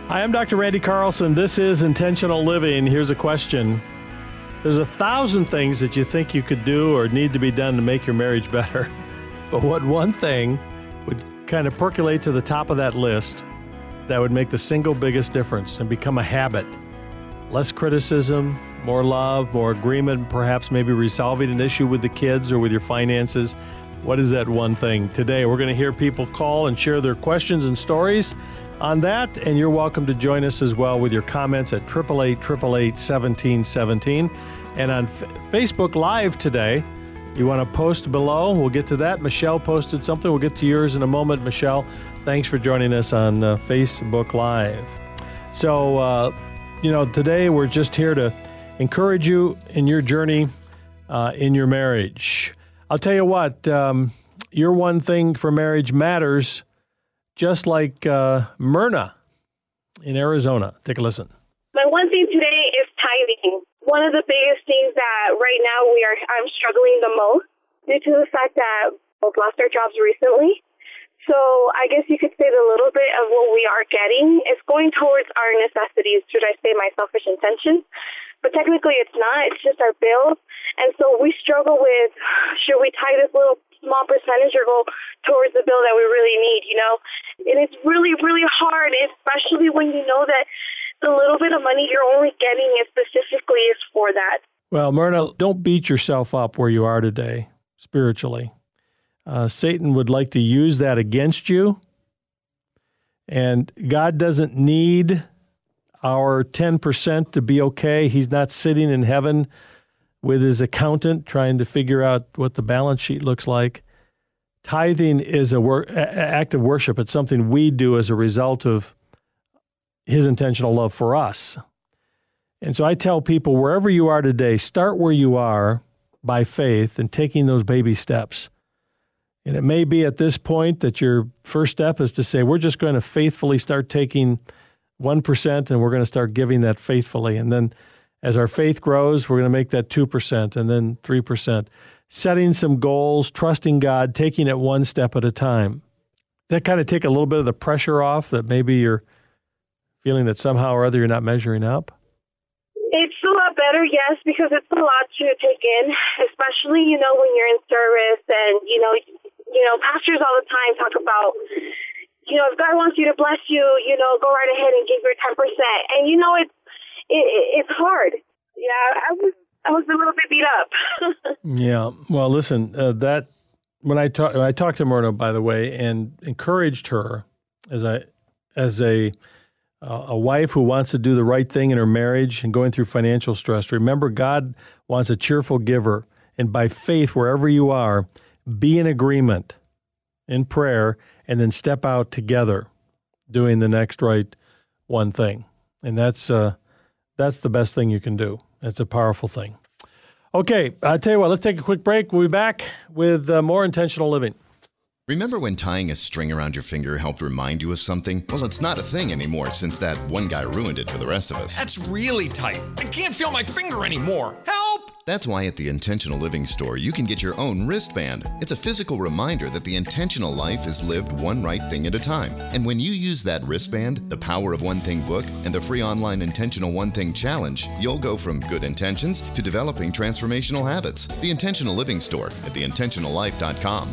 Hi, I'm Dr. Randy Carlson. This is Intentional Living. Here's a question. There's 1,000 things that you think you could do or need to be done to make your marriage better. But what one thing would kind of percolate to the top of that list that would make the single biggest difference and become a habit? Less criticism, more love, more agreement, perhaps maybe resolving an issue with the kids or with your finances. What is that one thing? Today, we're going to hear people call and share their questions and stories on that, and you're welcome to join us as well with your comments at 888-888-1717. And on Facebook Live today, you want to post below. We'll get to that. Michelle posted something. We'll get to yours in a moment. Michelle, thanks for joining us on Facebook Live. So, today we're just here to encourage you in your journey in your marriage. I'll tell you what, your one thing for marriage matters, just like Myrna in Arizona. Take a listen. My one thing today is tithing. One of the biggest things that right now I'm struggling the most due to the fact that both lost our jobs recently. So I guess you could say that a little bit of what we are getting is going towards our necessities, should I say my selfish intentions. But technically it's not. It's just our bills. And so we struggle with, should we tie this little small percentage or go towards the bill that we really need, And it's really, really hard, especially when you know that the little bit of money you're only getting specifically is for that. Well, Myrna, don't beat yourself up where you are today spiritually. Satan would like to use that against you. And God doesn't need our 10% to be okay. He's not sitting in heaven with his accountant trying to figure out what the balance sheet looks like. Tithing is an act of worship. It's something we do as a result of his intentional love for us. And so I tell people, wherever you are today, start where you are by faith and taking those baby steps. And it may be at this point that your first step is to say, we're just going to faithfully start taking 1% and we're going to start giving that faithfully. And then as our faith grows, we're going to make that 2% and then 3%. Setting some goals, trusting God, taking it one step at a time. Does that kind of take a little bit of the pressure off that maybe you're feeling that somehow or other you're not measuring up? It's a lot better, yes, because it's a lot to take in, especially, when you're in service and, pastors all the time talk about, if God wants you to bless you, go right ahead and give your 10%. And, it's hard. Yeah, I was a little bit beat up. Yeah. Well, listen, when I talked to Myrna, by the way, and encouraged her as a wife who wants to do the right thing in her marriage and going through financial stress. Remember, God wants a cheerful giver. And by faith, wherever you are, be in agreement in prayer and then step out together doing the next right one thing. And that's the best thing you can do. It's a powerful thing. Okay, I'll tell you what, let's take a quick break. We'll be back with more intentional living. Remember when tying a string around your finger helped remind you of something? Well, it's not a thing anymore since that one guy ruined it for the rest of us. That's really tight. I can't feel my finger anymore. Help! That's why at the Intentional Living store, you can get your own wristband. It's a physical reminder that the intentional life is lived one right thing at a time. And when you use that wristband, the Power of One Thing book, and the free online Intentional One Thing Challenge, you'll go from good intentions to developing transformational habits. The Intentional Living store at theintentionallife.com.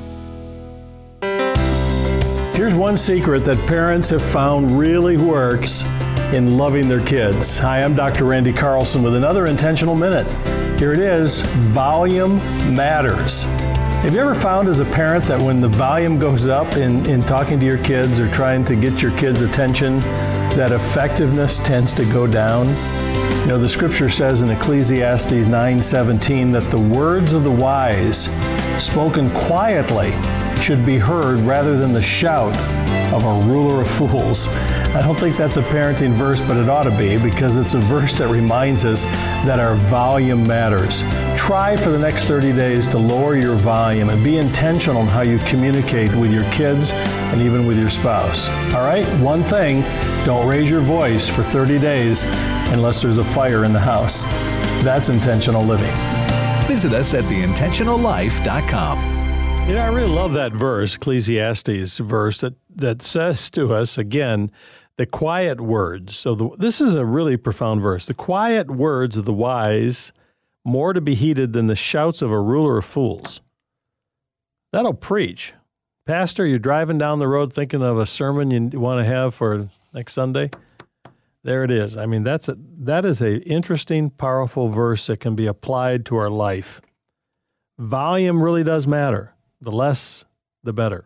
Here's one secret that parents have found really works in loving their kids. Hi, I'm Dr. Randy Carlson with another Intentional Minute. Here it is, volume matters. Have you ever found as a parent that when the volume goes up in talking to your kids or trying to get your kids' attention, that effectiveness tends to go down? The scripture says in Ecclesiastes 9:17 that the words of the wise, spoken quietly, should be heard rather than the shout of a ruler of fools. I don't think that's a parenting verse, but it ought to be, because it's a verse that reminds us that our volume matters. Try for the next 30 days to lower your volume and be intentional in how you communicate with your kids and even with your spouse. All right? One thing, don't raise your voice for 30 days unless there's a fire in the house. That's intentional living. Visit us at theintentionallife.com. I really love that verse, Ecclesiastes verse, that says to us, again, The quiet words. So this is a really profound verse. The quiet words of the wise, more to be heeded than the shouts of a ruler of fools. That'll preach. Pastor, you're driving down the road thinking of a sermon you want to have for next Sunday. There it is. I mean, that is a interesting, powerful verse that can be applied to our life. Volume really does matter. The less, the better.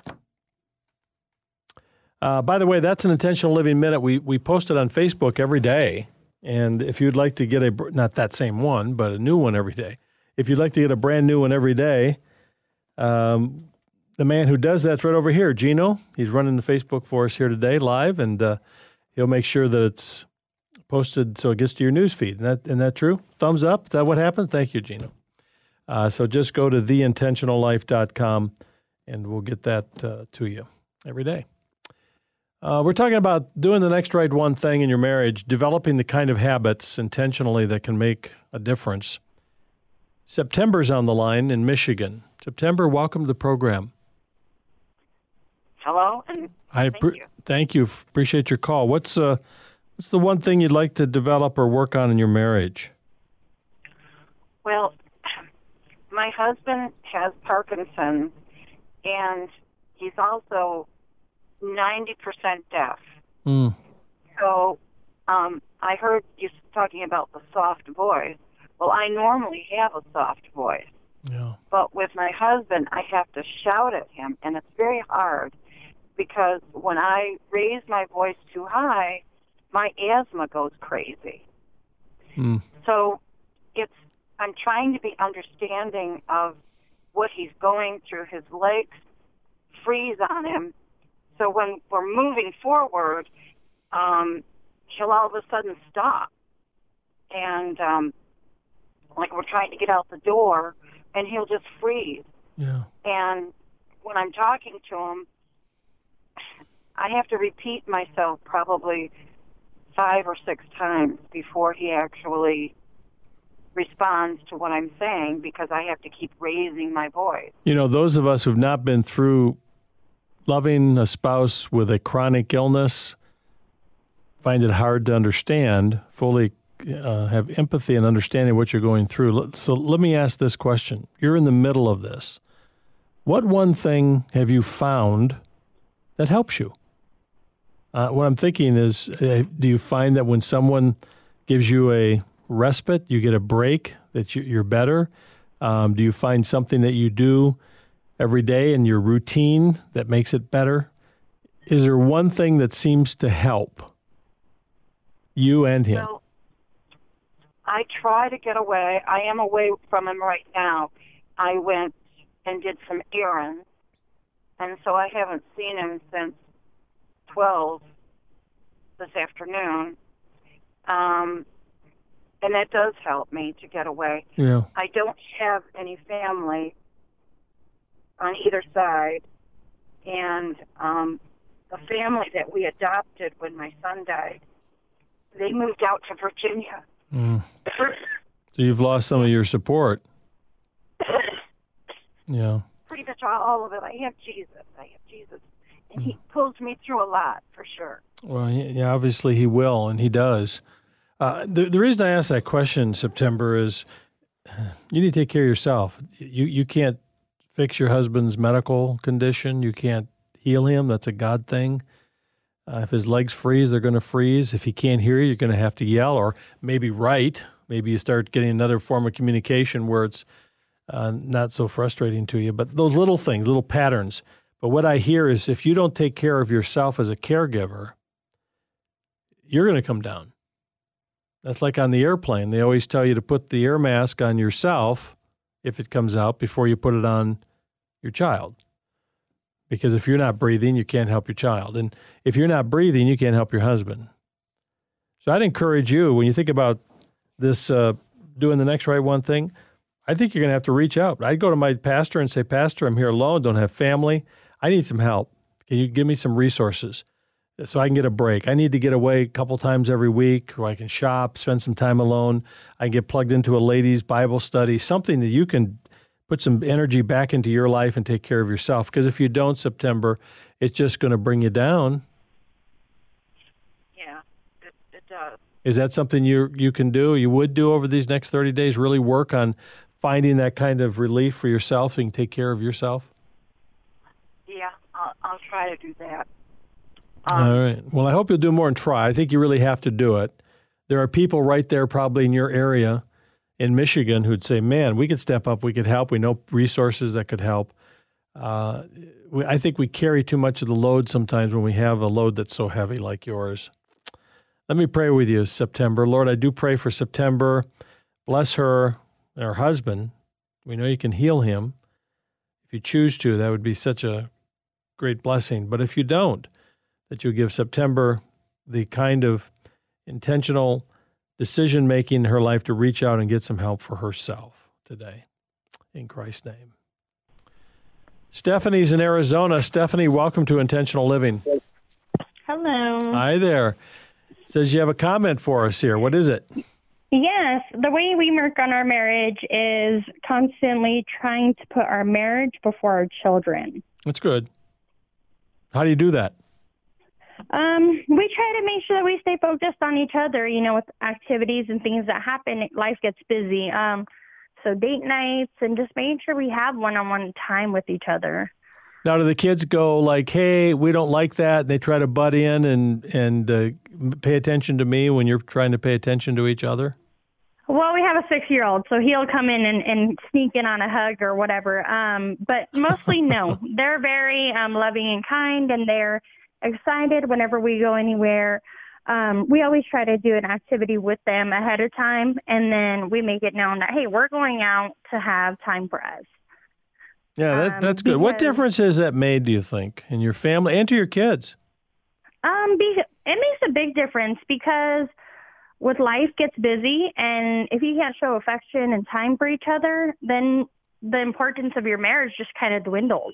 By the way, that's an Intentional Living Minute. We post it on Facebook every day. And if you'd like to get not that same one, but a new one every day. If you'd like to get a brand new one every day, the man who does that's right over here, Gino. He's running the Facebook for us here today live, and he'll make sure that it's posted so it gets to your news feed. Isn't that true? Thumbs up? Is that what happened? Thank you, Gino. So just go to theintentionallife.com, and we'll get that to you every day. We're talking about doing the next right one thing in your marriage, developing the kind of habits intentionally that can make a difference. September's on the line in Michigan. September, welcome to the program. Hello, and thank you. Thank you. Appreciate your call. What's the one thing you'd like to develop or work on in your marriage? Well, my husband has Parkinson's, and he's also 90% deaf. So I heard you talking about the soft voice. Well, I normally have a soft voice. Yeah. But with my husband, I have to shout at him, and it's very hard because when I raise my voice too high, my asthma goes crazy. So I'm trying to be understanding of what he's going through. His legs freeze on him. So when we're moving forward, he'll all of a sudden stop. And like we're trying to get out the door, and he'll just freeze. Yeah. And when I'm talking to him, I have to repeat myself probably 5 or 6 times before he actually responds to what I'm saying, because I have to keep raising my voice. You know, those of us who've not been through loving a spouse with a chronic illness find it hard to understand, fully have empathy and understanding what you're going through. So let me ask this question. You're in the middle of this. What one thing have you found that helps you? What I'm thinking is, do you find that when someone gives you a respite, you get a break, that you're better? Do you find something that you do every day in your routine that makes it better? Is there one thing that seems to help you and him? Well, I try to get away. I am away from him right now. I went and did some errands, and so I haven't seen him since 12 this afternoon. And that does help me to get away. Yeah. I don't have any family on either side, and the family that we adopted when my son died, they moved out to Virginia. So you've lost some of your support. Yeah. Pretty much all of it. I have Jesus. And he pulls me through a lot, for sure. Well, yeah, obviously he will, and he does. The reason I ask that question, September, is you need to take care of yourself. You can't fix your husband's medical condition. You can't heal him. That's a God thing. If his legs freeze, they're going to freeze. If he can't hear you, you're going to have to yell or maybe write. Maybe you start getting another form of communication where it's not so frustrating to you. But those little things, little patterns. But what I hear is if you don't take care of yourself as a caregiver, you're going to come down. That's like on the airplane. They always tell you to put the air mask on yourself if it comes out before you put it on your child. Because if you're not breathing, you can't help your child. And if you're not breathing, you can't help your husband. So I'd encourage you, when you think about this, doing the next right one thing, I think you're going to have to reach out. I'd go to my pastor and say, Pastor, I'm here alone, don't have family. I need some help. Can you give me some resources so I can get a break? I need to get away a couple times every week where I can shop, spend some time alone. I can get plugged into a ladies' Bible study, something that you can put some energy back into your life and take care of yourself. Because if you don't, September, it's just going to bring you down. does. Is that something you can do, you would do over these next 30 days, really work on finding that kind of relief for yourself so you can take care of yourself? Yeah, I'll try to do that. All right. Well, I hope you'll do more and try. I think you really have to do it. There are people right there probably in your area in Michigan who'd say, man, we could step up, we could help. We know resources that could help. I think we carry too much of the load sometimes when we have a load that's so heavy like yours. Let me pray with you, September. Lord, I do pray for September. Bless her and her husband. We know you can heal him. If you choose to, that would be such a great blessing. But if you don't, that you give September the kind of intentional decision-making in her life to reach out and get some help for herself today. In Christ's name. Stephanie's in Arizona. Stephanie, welcome to Intentional Living. Hello. Hi there. Says you have a comment for us here. What is it? Yes. The way we work on our marriage is constantly trying to put our marriage before our children. That's good. How do you do that? We try to make sure that we stay focused on each other, with activities and things that happen. Life gets busy. So date nights and just making sure we have one-on-one time with each other. Now, do the kids go like, hey, we don't like that, and they try to butt in and pay attention to me when you're trying to pay attention to each other? Well, we have a 6-year-old, so he'll come in and sneak in on a hug or whatever. But mostly, no. They're very loving and kind, and they're excited whenever we go anywhere. We always try to do an activity with them ahead of time, and then we make it known that, hey, we're going out to have time for us. Yeah, that's good. What difference has that made, do you think, in your family and to your kids? It makes a big difference because with life gets busy, and if you can't show affection and time for each other, then the importance of your marriage just kind of dwindles.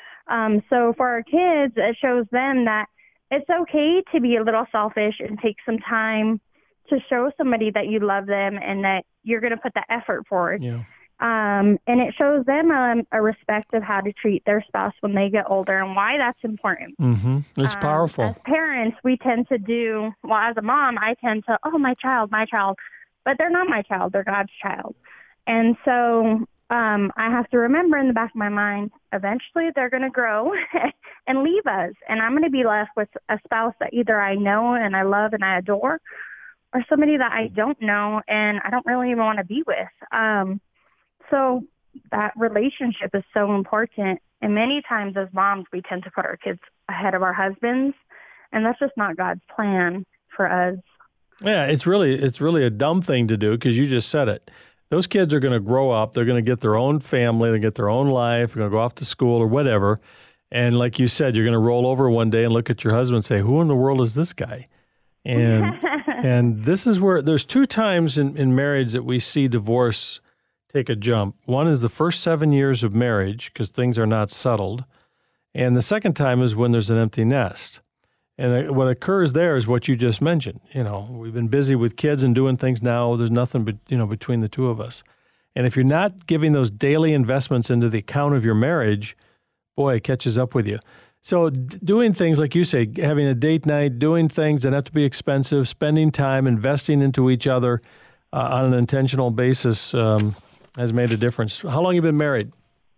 So for our kids, it shows them that it's okay to be a little selfish and take some time to show somebody that you love them and that you're going to put the effort forward. Yeah. And it shows them a respect of how to treat their spouse when they get older and why that's important. Mm-hmm. It's powerful. As parents, we tend to as a mom, I tend to, my child, but they're not my child, they're God's child. And so I have to remember in the back of my mind, eventually they're going to grow and leave us. And I'm going to be left with a spouse that either I know and I love and I adore, or somebody that I don't know and I don't really even want to be with. So that relationship is so important. And many times as moms, we tend to put our kids ahead of our husbands. And that's just not God's plan for us. Yeah, it's really a dumb thing to do because you just said it. Those kids are going to grow up. They're going to get their own family. They get their own life. They're going to go off to school or whatever. And like you said, you're going to roll over one day and look at your husband and say, who in the world is this guy? And and this is where there's 2 times in marriage that we see divorce take a jump. One is the first 7 years of marriage because things are not settled. And the second time is when there's an empty nest. And what occurs there is what you just mentioned. We've been busy with kids and doing things now. There's nothing but, between the two of us. And if you're not giving those daily investments into the account of your marriage, boy, it catches up with you. So doing things like you say, having a date night, doing things that have to be expensive, spending time, investing into each other on an intentional basis has made a difference. How long have you been married?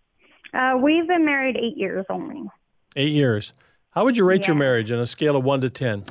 We've been married 8 years only. 8 years. How would you rate your marriage on a scale of 1 to 10?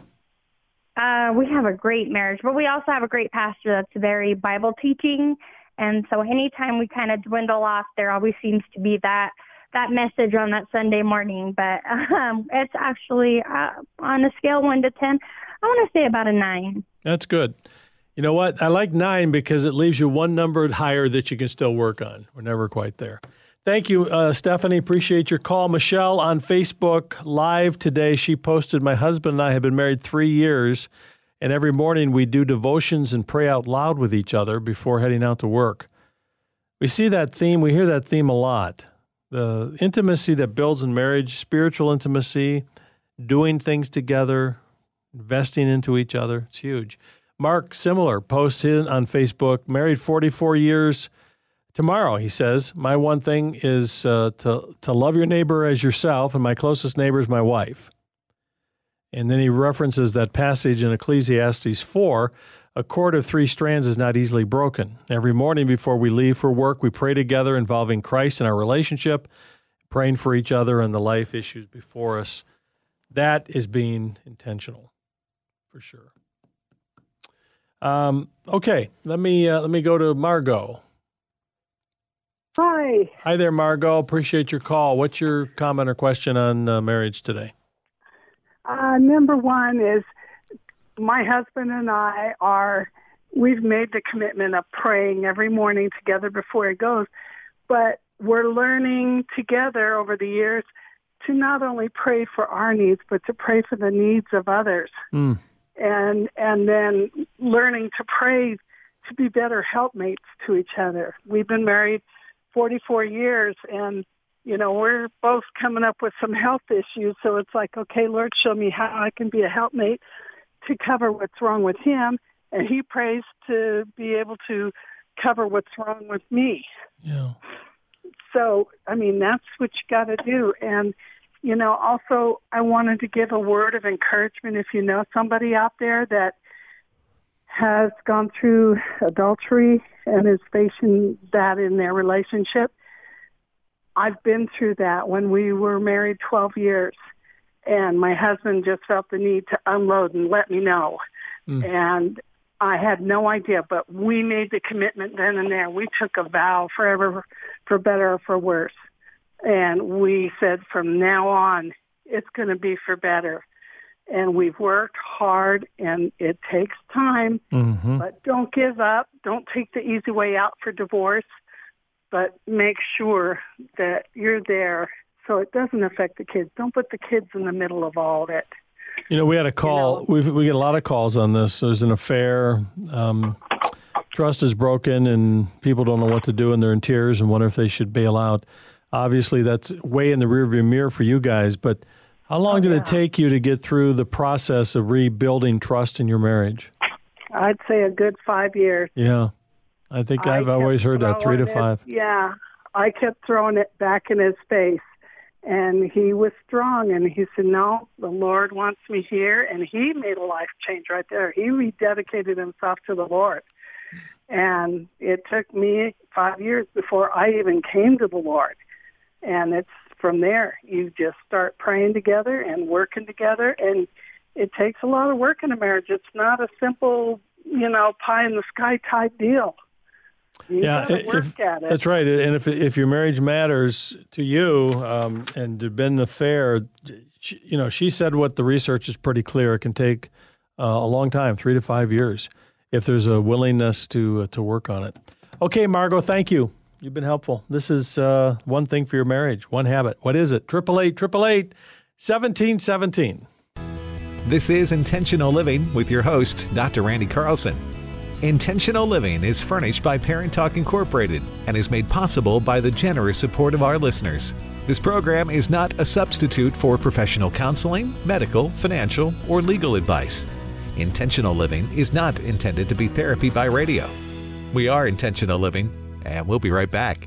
We have a great marriage, but we also have a great pastor that's very Bible teaching. And so anytime we kind of dwindle off, there always seems to be that message on that Sunday morning. But it's actually on a scale of 1 to 10, I want to say about a 9. That's good. You know what? I like 9 because it leaves you one number higher that you can still work on. We're never quite there. Thank you, Stephanie. Appreciate your call. Michelle on Facebook Live today, she posted, my husband and I have been married 3 years, and every morning we do devotions and pray out loud with each other before heading out to work. We see that theme. We hear that theme a lot. The intimacy that builds in marriage, spiritual intimacy, doing things together, investing into each other. It's huge. Mark, similar, posts on Facebook, married 44 years. Tomorrow, he says, my one thing is to love your neighbor as yourself, and my closest neighbor is my wife. And then he references that passage in Ecclesiastes 4, a cord of 3 strands is not easily broken. Every morning before we leave for work, we pray together involving Christ in our relationship, praying for each other and the life issues before us. That is being intentional, for sure. Okay, let me go to Margot. Hi. Hi there, Margot. Appreciate your call. What's your comment or question on marriage today? Number one is my husband and we've made the commitment of praying every morning together before he goes, but we're learning together over the years to not only pray for our needs, but to pray for the needs of others. And then learning to pray to be better helpmates to each other. We've been married 44 years, and we're both coming up with some health issues, so it's like, okay, Lord, show me how I can be a helpmate to cover what's wrong with him, and he prays to be able to cover what's wrong with me. Yeah. So, that's what you got to do. And, also I wanted to give a word of encouragement if you know somebody out there that has gone through adultery and is facing that in their relationship. I've been through that when we were married 12 years, and my husband just felt the need to unload and let me know. And I had no idea, but we made the commitment then and there. We took a vow forever, for better or for worse. And we said from now on, it's going to be for better. And we've worked hard, and it takes time, but don't give up. Don't take the easy way out for divorce, but make sure that you're there so it doesn't affect the kids. Don't put the kids in the middle of all of it. We had a call. We get a lot of calls on this. There's an affair. Trust is broken, and people don't know what to do, and they're in tears and wonder if they should bail out. Obviously, that's way in the rearview mirror for you guys, but how long did it take you to get through the process of rebuilding trust in your marriage? I'd say a good 5 years. Yeah. I think I've always heard that, 3 to 5. Yeah. I kept throwing it back in his face. And he was strong, and he said, no, the Lord wants me here. And he made a life change right there. He rededicated himself to the Lord. And it took me 5 years before I even came to the Lord. And it's from there. You just start praying together and working together. And it takes a lot of work in a marriage. It's not a simple, pie in the sky type deal. You gotta work at it. That's right. And if your marriage matters to you, and there's been an affair, she said what the research is pretty clear. It can take a long time, 3 to 5 years, if there's a willingness to work on it. Okay, Margot, thank you. You've been helpful. This is one thing for your marriage, one habit. What is it? 888-888-1717. This is Intentional Living with your host, Dr. Randy Carlson. Intentional Living is furnished by Parent Talk Incorporated and is made possible by the generous support of our listeners. This program is not a substitute for professional counseling, medical, financial, or legal advice. Intentional Living is not intended to be therapy by radio. We are Intentional Living, and we'll be right back.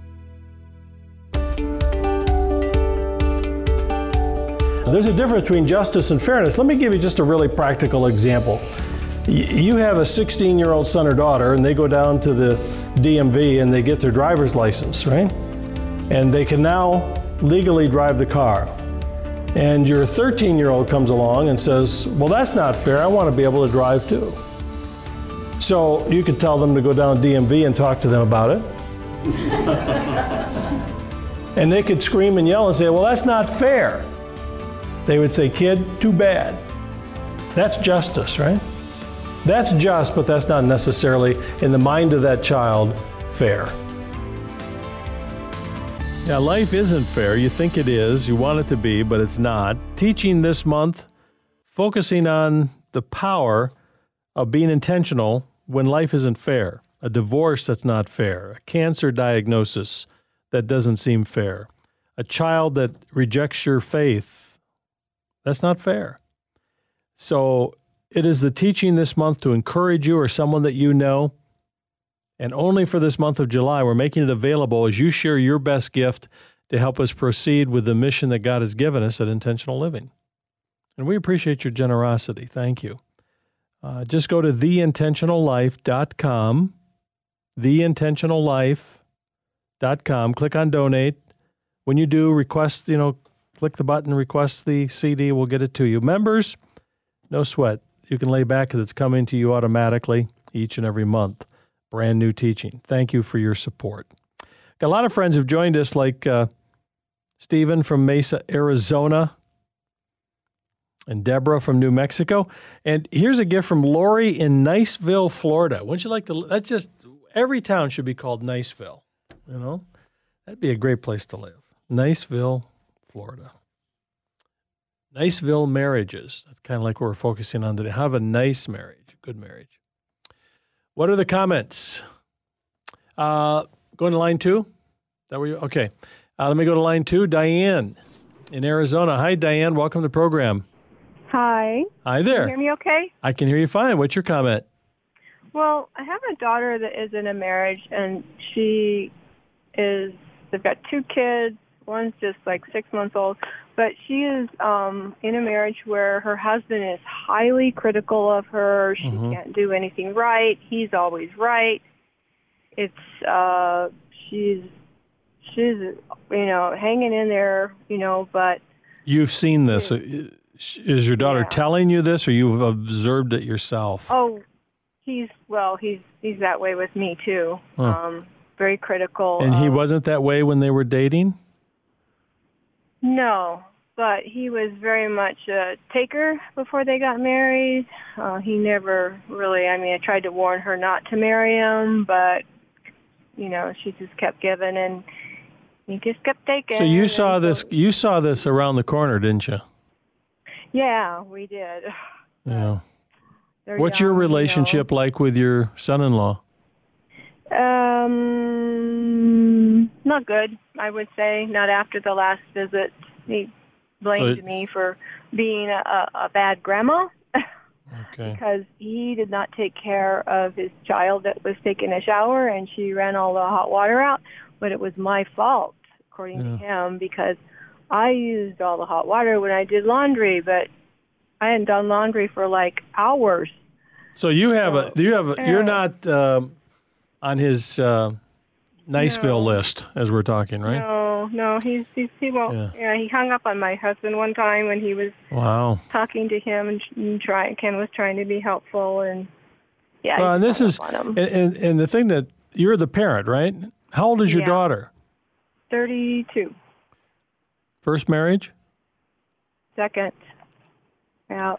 There's a difference between justice and fairness. Let me give you just a really practical example. You have a 16-year-old son or daughter, and they go down to the DMV and they get their driver's license, right? And they can now legally drive the car. And your 13-year-old comes along and says, well, that's not fair. I want to be able to drive too. So you could tell them to go down to DMV and talk to them about it. And they could scream and yell and say, well, that's not fair. They would say, kid, too bad. That's justice, right? That's just, but that's not necessarily, in the mind of that child, fair. Yeah, life isn't fair. You think it is, you want it to be, but it's not. Teaching this month, focusing on the power of being intentional when life isn't fair. A divorce that's not fair. A cancer diagnosis that doesn't seem fair. A child that rejects your faith. That's not fair. So it is the teaching this month to encourage you or someone that you know. And only for this month of July, we're making it available as you share your best gift to help us proceed with the mission that God has given us at Intentional Living. And we appreciate your generosity. Thank you. Just go to theintentionallife.com, theintentionallife.com. Click on donate. When you do, request, click the button, request the CD. We'll get it to you. Members, no sweat. You can lay back because it's coming to you automatically each and every month. Brand new teaching. Thank you for your support. Got a lot of friends who've joined us, like Stephen from Mesa, Arizona, and Deborah from New Mexico. And here's a gift from Lori in Niceville, Florida. Wouldn't you like to? That's just, every town should be called Niceville. That'd be a great place to live. Niceville, Florida. Niceville marriages. That's kind of like what we're focusing on today. Have a nice marriage, good marriage. What are the comments? Going to line 2? That where you? Okay. Let me go to line 2. Diane in Arizona. Hi, Diane. Welcome to the program. Hi. Hi there. Can you hear me okay? I can hear you fine. What's your comment? Well, I have a daughter that is in a marriage, and they've got 2 kids. One's just like 6 months old. But she is in a marriage where her husband is highly critical of her. She can't do anything right. He's always right. It's she's hanging in there, but you've seen this. Is your daughter telling you this, or you've observed it yourself? Oh, he's that way with me too. Very critical. And he wasn't that way when they were dating? No, but he was very much a taker before they got married. He never really, I tried to warn her not to marry him, but, she just kept giving, and he just kept taking. So you saw this around the corner, didn't you? Yeah, we did. Yeah. What's your relationship like with your son-in-law? Not good, I would say. Not after the last visit. He blamed me for being a bad grandma. Okay. Because he did not take care of his child that was taking a shower, and she ran all the hot water out. But it was my fault, according to him, because I used all the hot water when I did laundry, but I hadn't done laundry for like hours. So you're not on his Niceville list as we're talking, right? No, he won't. Yeah, he hung up on my husband one time when he was talking to him and Ken was trying to be helpful, and and this is and the thing that you're the parent, right? How old is your daughter? 32. First marriage? Second. Yeah.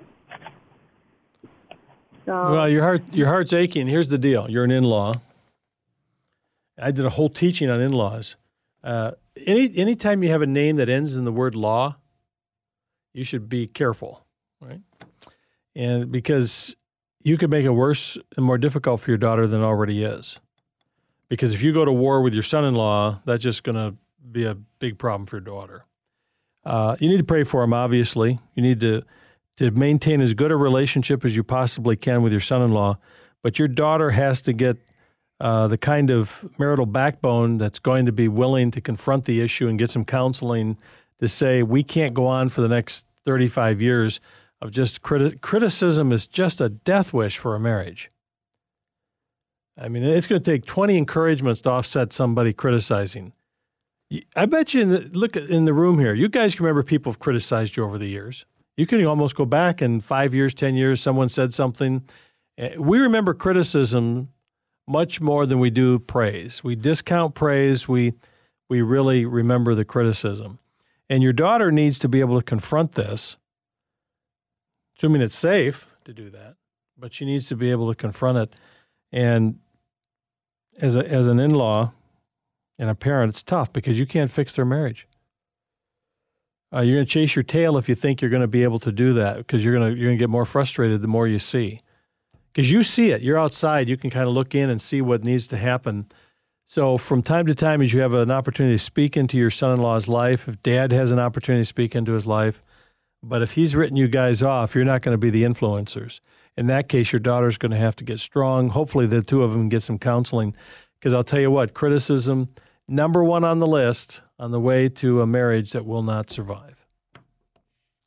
So. Well, your heart's aching. Here's the deal. You're an in-law. I did a whole teaching on in-laws. Anytime you have a name that ends in the word law, you should be careful, right? And because you could make it worse and more difficult for your daughter than it already is. Because if you go to war with your son-in-law, that's just going to be a big problem for your daughter. You need to pray for him, obviously. You need to maintain as good a relationship as you possibly can with your son-in-law. But your daughter has to get the kind of marital backbone that's going to be willing to confront the issue and get some counseling to say, we can't go on for the next 35 years of just criticism is just a death wish for a marriage. I mean, it's going to take 20 encouragements to offset somebody criticizing. I bet you, look in the room here, you guys can remember people have criticized you over the years. You can almost go back in 5 years, 10 years, someone said something. We remember criticism much more than we do praise. We discount praise. We really remember the criticism. And your daughter needs to be able to confront this, assuming it's safe to do that, but she needs to be able to confront it. And as an in-law and a parent, it's tough because you can't fix their marriage. You're going to chase your tail if you think you're going to be able to do that, because you're going to get more frustrated the more you see. Because you see it. You're outside. You can kind of look in and see what needs to happen. So from time to time, as you have an opportunity to speak into your son-in-law's life, if dad has an opportunity to speak into his life, but if he's written you guys off, you're not going to be the influencers. In that case, your daughter's going to have to get strong. Hopefully the two of them get some counseling. Because I'll tell you what, criticism, number one on the list on the way to a marriage that will not survive.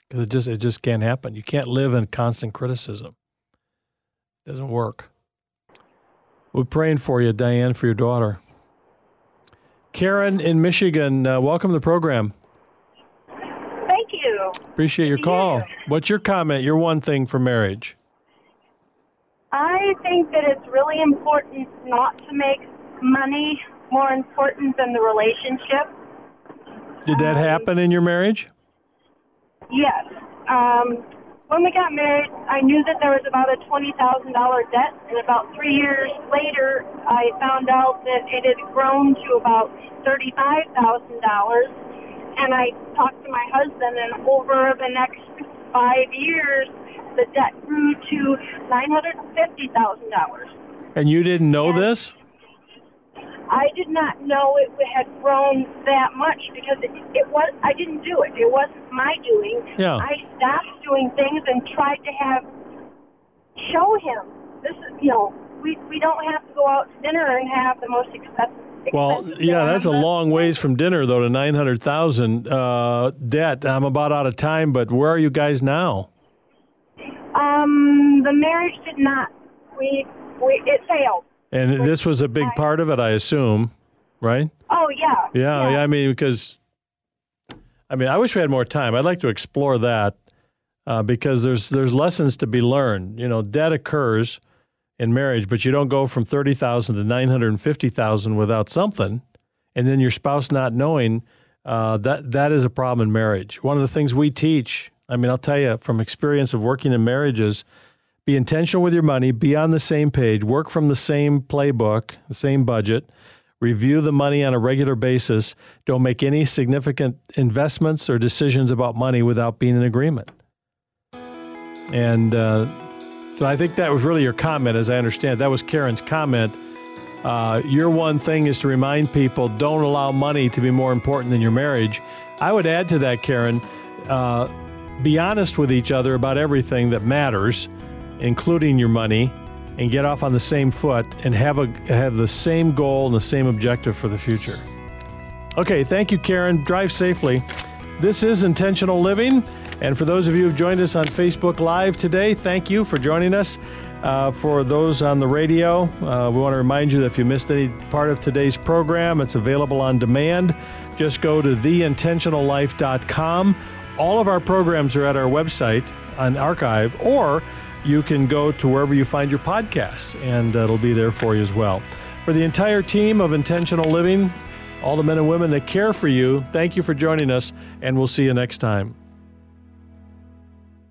because it just can't happen. You can't live in constant criticism. It doesn't work. We're praying for you, Diane, for your daughter. Karen in Michigan, welcome to the program. Thank you. Appreciate your call. What's your comment, your one thing for marriage? I think that it's really important not to make money more important than the relationship. Did that happen in your marriage? Yes. When we got married, I knew that there was about a $20,000 debt, and about 3 years later, I found out that it had grown to about $35,000. And I talked to my husband, and over the next 5 years, the debt grew to $950,000. And you didn't know this? I did not know it had grown that much because it was. I didn't do it. It wasn't my doing. Yeah. I stopped doing things and tried to show him. This is, we don't have to go out to dinner and have the most expensive. Well, yeah, that's a long ways from dinner, though, to $900,000 debt. I'm about out of time, but where are you guys now? The marriage did not. It failed. And this was a big part of it, I assume, right? Oh, yeah. Yeah. I mean, I wish we had more time. I'd like to explore that because there's lessons to be learned. Debt occurs in marriage, but you don't go from $30,000 to $950,000 without something, and then your spouse not knowing. That is a problem in marriage. One of the things we teach, I'll tell you from experience of working in marriages, be intentional with your money, be on the same page, work from the same playbook, the same budget, review the money on a regular basis, don't make any significant investments or decisions about money without being in agreement. And so I think that was really your comment, as I understand. That was Karen's comment. Your one thing is to remind people, don't allow money to be more important than your marriage. I would add to that, Karen, be honest with each other about everything that matters, including your money, and get off on the same foot and have the same goal and the same objective for the future. Okay, thank you, Karen. Drive safely. This is Intentional Living, and for those of you who've joined us on Facebook Live today, thank you for joining us. For those on the radio, we want to remind you that if you missed any part of today's program, it's available on demand. Just go to theintentionallife.com. All of our programs are at our website on archive, or you can go to wherever you find your podcasts, and it'll be there for you as well. For the entire team of Intentional Living, all the men and women that care for you, thank you for joining us, and we'll see you next time.